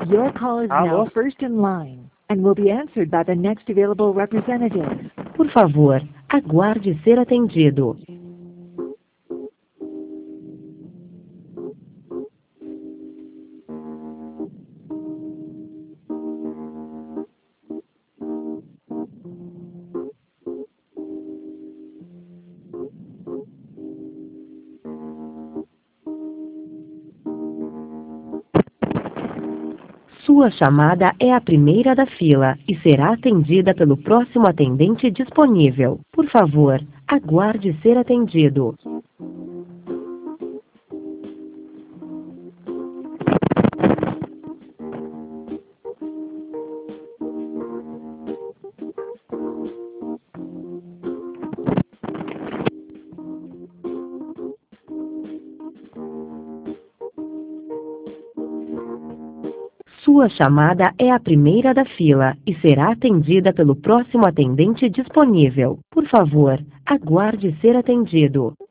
Your call is now Alô? first in line and will be answered by the next available representative. Por favor, aguarde ser atendido. Sua chamada é a primeira da fila e será atendida pelo próximo atendente disponível. Por favor, aguarde ser atendido. Sua chamada é a primeira da fila e será atendida pelo próximo atendente disponível. Por favor, aguarde ser atendido.